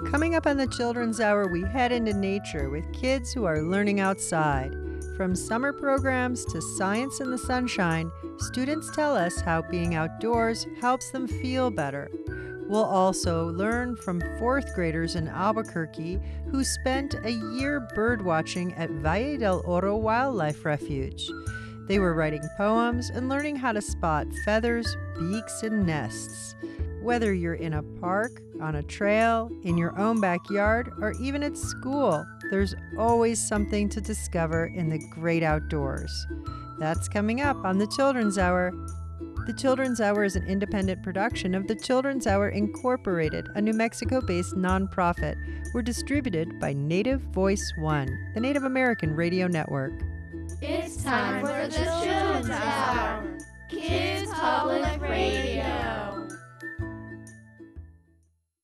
Coming up on the Children's Hour, we head into nature with kids who are learning outside. From summer programs to science in the sunshine, students tell us how being outdoors helps them feel better. We'll also learn from fourth graders in Albuquerque who spent a year birdwatching at Valle del Oro Wildlife Refuge. They were writing poems and learning how to spot feathers, beaks, and nests. Whether you're in a park, on a trail, in your own backyard, or even at school, there's always something to discover in the great outdoors. That's coming up on the Children's Hour. The Children's Hour is an independent production of the Children's Hour Incorporated, a New Mexico-based nonprofit. We're distributed by Native Voice One, the Native American radio network. It's time for the Children's Hour, Kids Public Radio.